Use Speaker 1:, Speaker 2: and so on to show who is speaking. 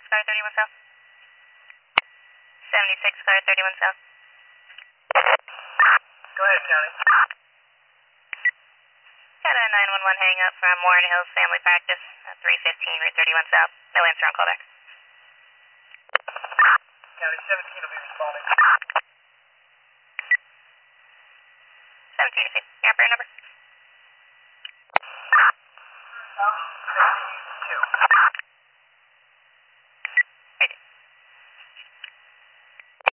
Speaker 1: car 31 South. 76 car 31 South.
Speaker 2: Go ahead, County.
Speaker 1: Got a 911 hang up from Warren Hills Family Practice, 315 Route 31 South. No answer on callback.
Speaker 2: County 17 will be responding.
Speaker 1: 17, your operator number?
Speaker 2: 6